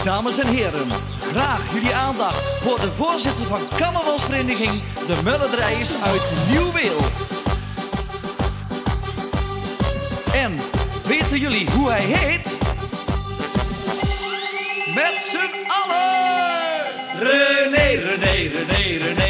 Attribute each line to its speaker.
Speaker 1: Dames en heren, graag jullie aandacht voor de voorzitter van carnavalsvereniging De Mulledrijers uit Nieuw-Weel. En weten jullie hoe hij heet? Met z'n allen! René, René, René, René.